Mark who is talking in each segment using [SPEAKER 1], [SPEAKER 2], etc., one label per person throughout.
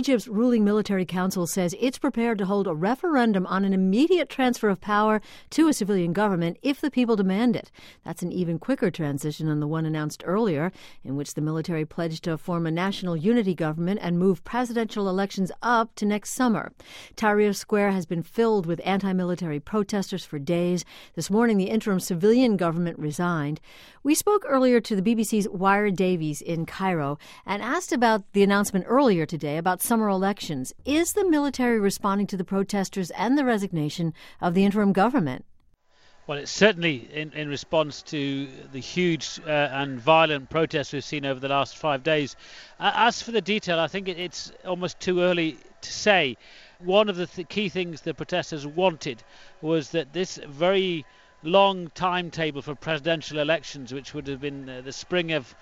[SPEAKER 1] Egypt's ruling military council says it's prepared to hold a referendum on an immediate transfer of power to a civilian government if the people demand it. That's an even quicker transition than the one announced earlier, in which the military pledged to form a national unity government and move presidential elections up to next summer. Tahrir Square has been filled with anti-military protesters for days. This morning, the interim civilian government resigned. We spoke earlier to the BBC's Wira Davies in Cairo and asked about the announcement earlier today about summer elections. Is the military responding to the protesters and the resignation of the interim government?
[SPEAKER 2] Well, it's certainly in response to the huge and violent protests we've seen over the last 5 days. As for the detail, I think it's almost too early to say. One of the key things the protesters wanted was that this very long timetable for presidential elections, which would have been the spring of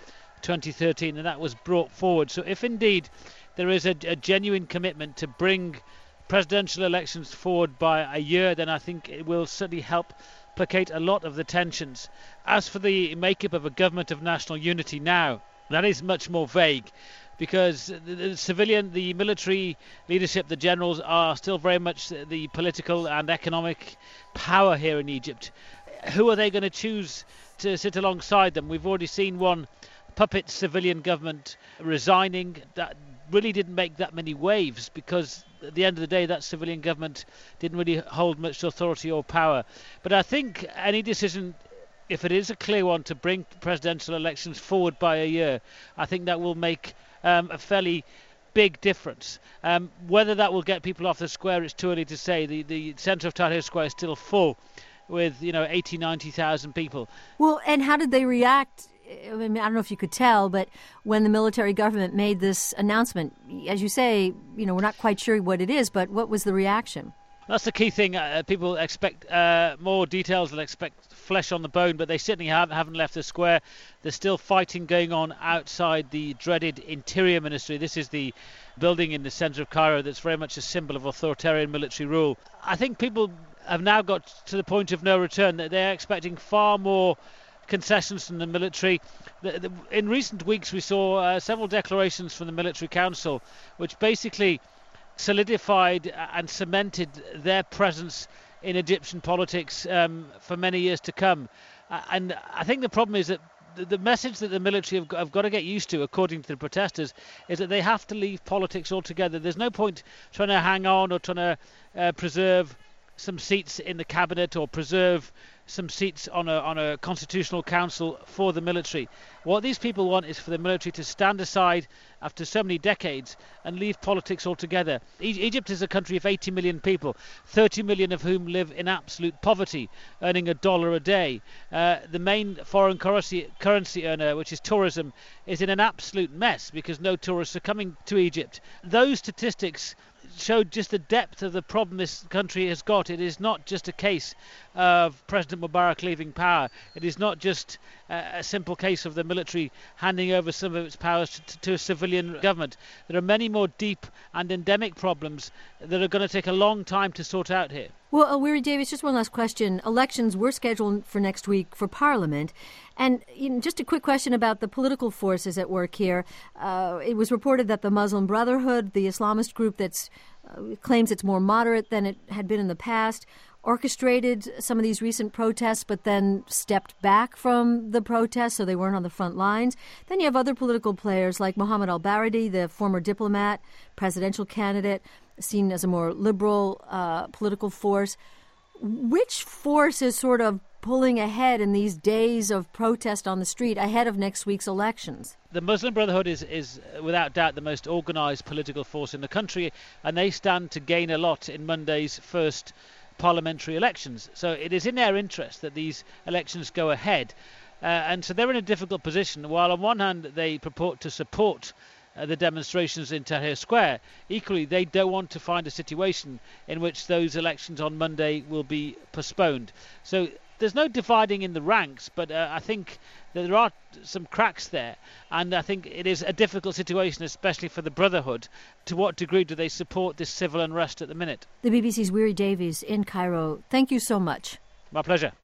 [SPEAKER 2] 2013, and that was brought forward. So if indeed there is a genuine commitment to bring presidential elections forward by a year, then I think it will certainly help placate a lot of the tensions. As for the makeup of a government of national unity now, that is much more vague, because the military leadership, the generals, are still very much the political and economic power here in Egypt. Who are they going to choose to sit alongside them? We've already seen one puppet civilian government resigning. That really didn't make that many waves, because at the end of the day that civilian government didn't really hold much authority or power. But I think any decision, if it is a clear one, to bring presidential elections forward by a year, I think that will make a fairly big difference. Whether that will get people off the square, it's too early to say. The centre of Tahrir Square is still full with 80,000-90,000 people.
[SPEAKER 1] Well, and how did they react? I mean, I don't know if you could tell, but when the military government made this announcement, as you say, we're not quite sure what it is, but what was the reaction?
[SPEAKER 2] That's the key thing. People expect more details, they'll expect flesh on the bone, but they certainly haven't left the square. There's still fighting going on outside the dreaded Interior Ministry. This is the building in the centre of Cairo that's very much a symbol of authoritarian military rule. I think people have now got to the point of no return. They're expecting far more concessions from the military. In recent weeks we saw several declarations from the military council which basically solidified and cemented their presence in Egyptian politics for many years to come. And I think the problem is that the message that the military have got to get used to, according to the protesters, is that they have to leave politics altogether. There's no point trying to hang on or trying to preserve some seats in the cabinet or preserve some seats on a constitutional council for the military. What these people want is for the military to stand aside after so many decades and leave politics altogether. Egypt is a country of 80 million people, 30 million of whom live in absolute poverty, earning $1 a day. The main foreign currency earner, which is tourism, is in an absolute mess because no tourists are coming to Egypt. Those statistics showed just the depth of the problem this country has got. It is not just a case of President Mubarak leaving power. It is not just a simple case of the military handing over some of its powers to a civilian government. There are many more deep and endemic problems that are going to take a long time to sort out here.
[SPEAKER 1] Well, Wira Davies, just one last question. Elections were scheduled for next week for Parliament. And just a quick question about the political forces at work here. It was reported that the Muslim Brotherhood, the Islamist group that claims it's more moderate than it had been in the past, orchestrated some of these recent protests but then stepped back from the protests, so they weren't on the front lines. Then you have other political players like Mohammed al-Baradei, the former diplomat, presidential candidate, seen as a more liberal political force. Which force is sort of pulling ahead in these days of protest on the street ahead of next week's elections?
[SPEAKER 2] The Muslim Brotherhood is without doubt the most organised political force in the country, and they stand to gain a lot in Monday's first parliamentary elections. So it is in their interest that these elections go ahead. And so they're in a difficult position. While on one hand they purport to support the demonstrations in Tahrir Square, equally they don't want to find a situation in which those elections on Monday will be postponed. So there's no dividing in the ranks, but I think that there are some cracks there, and I think it is a difficult situation, especially for the Brotherhood. To what degree do they support this civil unrest at the minute?
[SPEAKER 1] The BBC's Wira Davies in Cairo. Thank you so much.
[SPEAKER 2] My pleasure.